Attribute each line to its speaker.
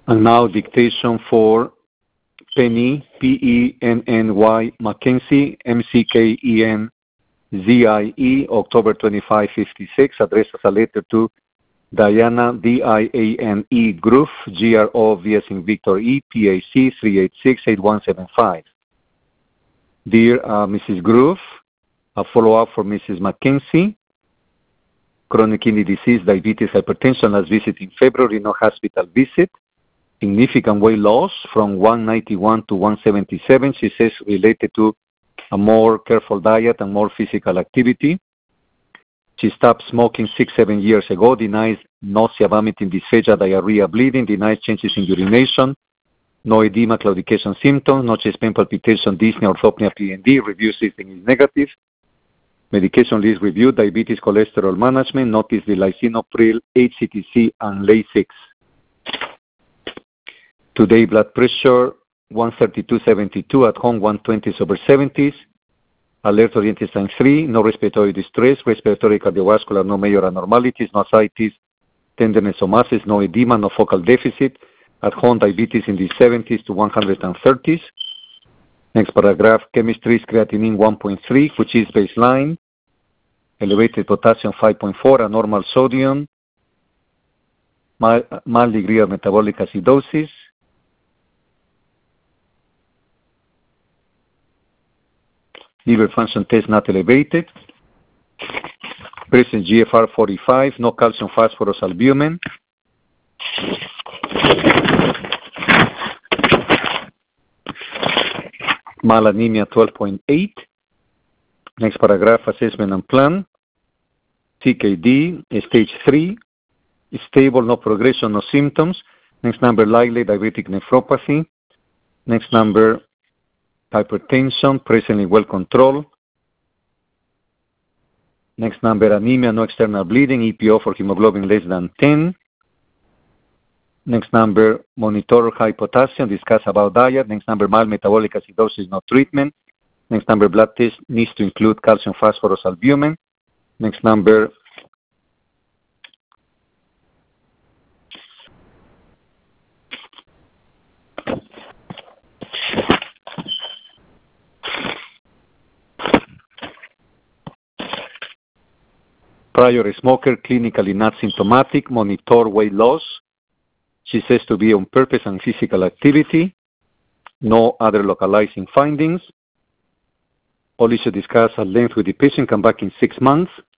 Speaker 1: And now dictation for Penny, Penny Mackenzie, Mckenzie, October 25, 56, addressed as a letter to Diana, Diane Groove, GROV as in Victor E, PAC 386-8175. Dear Mrs. Groove, a follow-up for Mrs. Mackenzie. Chronic kidney disease, diabetes, hypertension, last visit in February, no hospital visit. Significant weight loss from 191 to 177, she says, related to a more careful diet and more physical activity. She stopped smoking 6-7 years ago, denies nausea, vomiting, dysphagia, diarrhea, bleeding, denies changes in urination, no edema, claudication symptoms, no chest pain, palpitation, dyspnea, orthopnea, PND, review system is negative. Medication list review, diabetes, cholesterol management, notice the lisinopril, HCTC, and Lasix. Today, blood pressure 132/72, at home 120/70s. Alert oriented sign 3, no respiratory distress, respiratory cardiovascular, no major abnormalities, no ascites, tenderness or masses, no edema, no focal deficit. At home, diabetes in the 70s to 130s. Next paragraph, chemistry is creatinine 1.3, which is baseline. Elevated potassium 5.4, abnormal sodium. Mild degree of metabolic acidosis. Liver function test not elevated. Present GFR 45, no calcium, phosphorus, albumin. Mild anemia 12.8. Next paragraph, assessment and plan. CKD, stage 3. Stable, no progression, no symptoms. Next number, likely diabetic nephropathy. Next number, hypertension, presently well controlled. Next number, anemia, no external bleeding, EPO for hemoglobin less than 10. Next number, monitor high potassium, discuss about diet. Next number, mild metabolic acidosis, no treatment. Next number, blood test needs to include calcium, phosphorus, albumin. Next number, prior smoker, clinically not symptomatic, monitor weight loss. She says to be on purpose and physical activity. No other localizing findings. All issue discussed at length with the patient. Come back in 6 months.